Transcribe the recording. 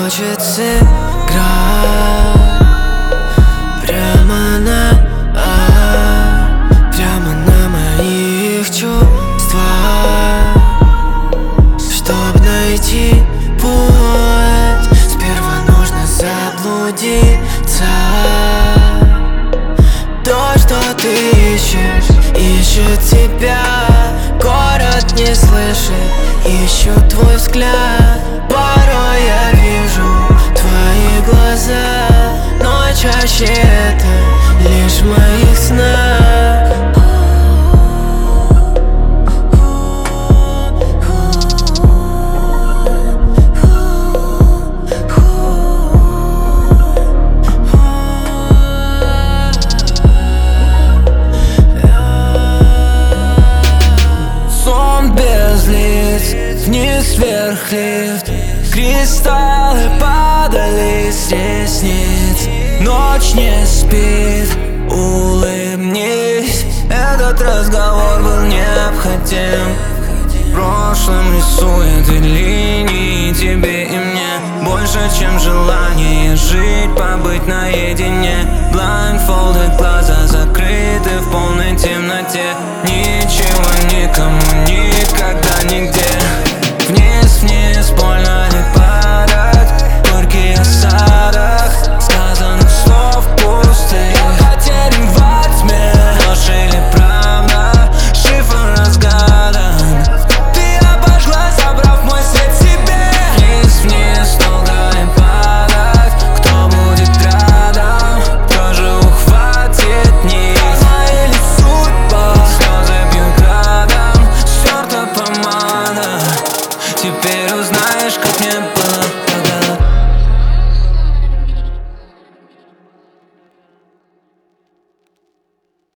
хочется играть прямо на моих чувствах. Чтоб найти путь, сперва нужно заблудиться. То, что ты ищешь, ищет тебя. Город не слышит, ищут твой взгляд. Порой я вижу твои глаза, но чаще это лишь в моих снах. Сон без лиц, вниз вверх лифт. Кристаллы падали с ресниц. Ночь не спит, улыбнись. Этот разговор был необходим. В прошлом рисует линии тебе и мне. Больше, чем желание жить, побыть наедине. Blindfolded